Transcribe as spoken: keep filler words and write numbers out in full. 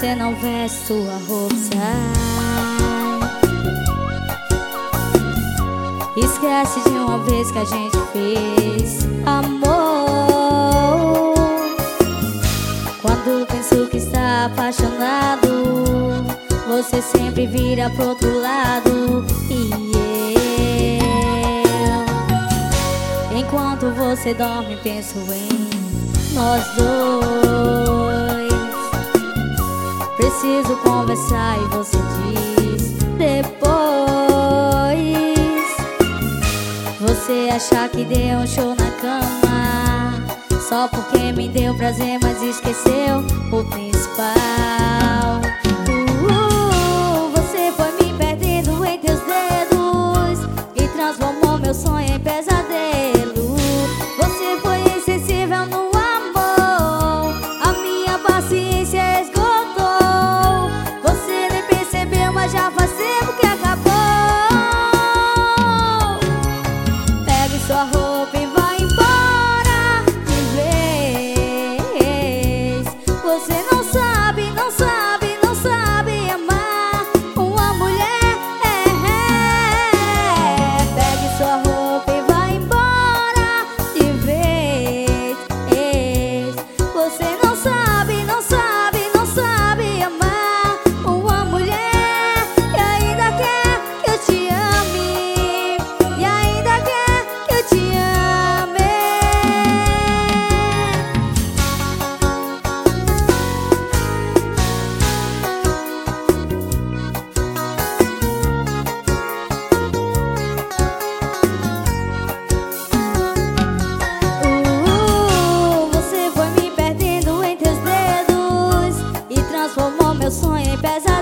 você não veste sua roupa, sai. Esquece de uma vez que a gente fez amor. Quando penso que está apaixonado, você sempre vira pro outro lado. E eu, enquanto você dorme, penso em nós dois. Preciso conversar e você diz depois. Você achar que deu um show na cama só porque me deu prazer, mas esqueceu o principal. uh, Você foi me perdendo em teus dedos e transformou meu sonho em pesadelo. Você foi insensível no amor, a minha paciência esgotou. Você nem percebeu, mas já faz tempo que acabou. Pegue sua roupa e vai embora de vez. Você não sabe, não sabe, não sabe amar uma mulher. Pegue sua roupa e vai embora de vez. Você não sabe, não sabe, não sabe amar uma mulher. E ainda quer que eu te ame, e ainda quer que eu te ame. Uh, você foi me perdendo em teus dedos e transformou meu sonho em pesadelo.